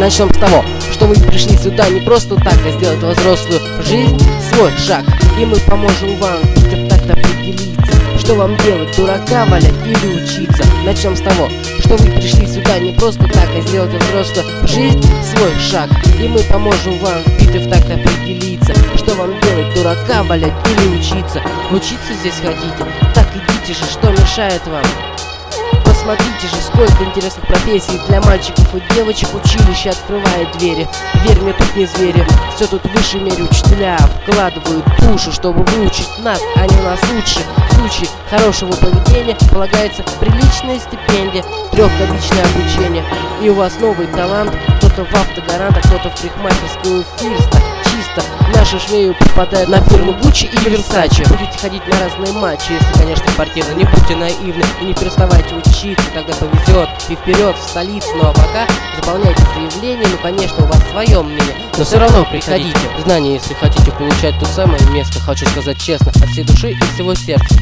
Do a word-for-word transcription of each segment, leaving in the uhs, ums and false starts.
Начнем с того, что вы пришли сюда не просто так, а сделать во взрослую жизнь свой шаг. И мы поможем вам в такт определиться, что вам делать, дурака валять или учиться. Начнем с того, что вы пришли сюда не просто так, а сделать во взрослую жизнь свой шаг. И мы поможем вам в такт определиться, что вам делать, дурака валять или учиться. Учиться здесь хотите? Так идите же, что мешает вам? Посмотрите же, сколько интересных профессий для мальчиков и девочек училище открывает двери. Верь мне, тут не звери, все тут в высшей мере учителя вкладывают душу, чтобы выучить нас, они у нас лучше. В случае хорошего поведения полагается приличная стипендия, трехгодичное обучение. И у вас новый талант, кто-то в автогарант, а кто-то в парикмахерскую Фирста. Чисто наши швею попадают на фирму Гуччи и Версаче. Будете ходить на разные матчи, если, конечно, спортивно. Не будьте наивны и не переставайте учиться, тогда повезет. И вперед в столицу, ну а пока заполняйте заявление. Ну, конечно, у вас свое мнение, но все равно приходите. Знания, если хотите получать то самое место, хочу сказать честно, от всей души и всего сердца.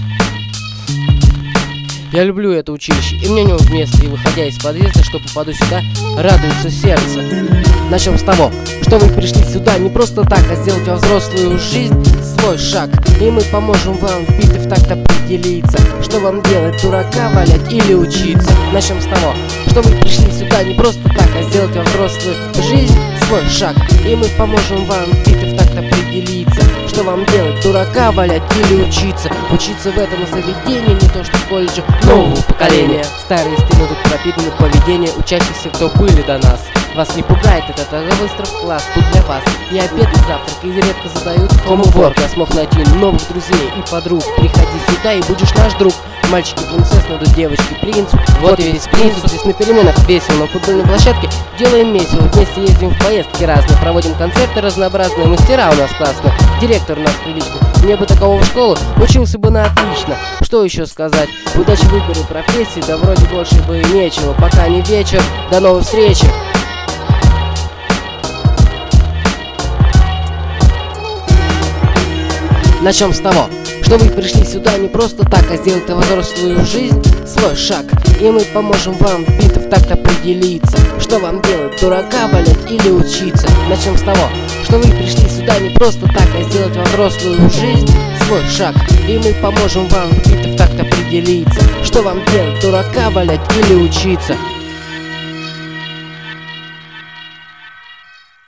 Я люблю это училище, и мне не место, и выходя из подъезда, что попаду сюда, радуется сердце. Начнем с того, что вы пришли сюда не просто так, а сделать во взрослую жизнь свой шаг. И мы поможем вам в битве в такт определиться, что вам делать, дурака валять или учиться. Начнем с того, что вы пришли сюда не просто так, а сделать во взрослую жизнь свой шаг. И мы поможем вам в битве в такт определиться, что вам делать, дурака валять или учиться. Учиться в этом заведении не то что в колледже нового поколения. Старые стены тут пропитаны поведение учащихся, кто были до нас. Вас не пугает этот быстрый класс, тут для вас не обед и завтрак, и редко задают homework. Я смог найти новых друзей и подруг. Приходи сюда и будешь наш друг. Мальчики принцесс найдут девочки принцу. Вот и весь принц. Здесь на переменах весело, на футбольной площадке делаем месиво. Вместе ездим в поездки разные, проводим концерты разнообразные. Мастера у нас классные, директор у нас приличный. Мне бы такого в школу, учился бы на отлично. Что еще сказать? Удачи в выборе профессии, да вроде больше бы и нечего. Пока не вечер, до новых встреч. Начнем с того, что вы пришли сюда не просто так, а сделать во взрослую жизнь свой шаг. И мы поможем вам в битве в такт определиться, что вам делать, дурака валять или учиться. Начнем с того, что вы пришли сюда не просто так, а сделать во взрослую жизнь свой шаг. И мы поможем вам в битве в такт определиться, что вам делать, дурака валять или учиться.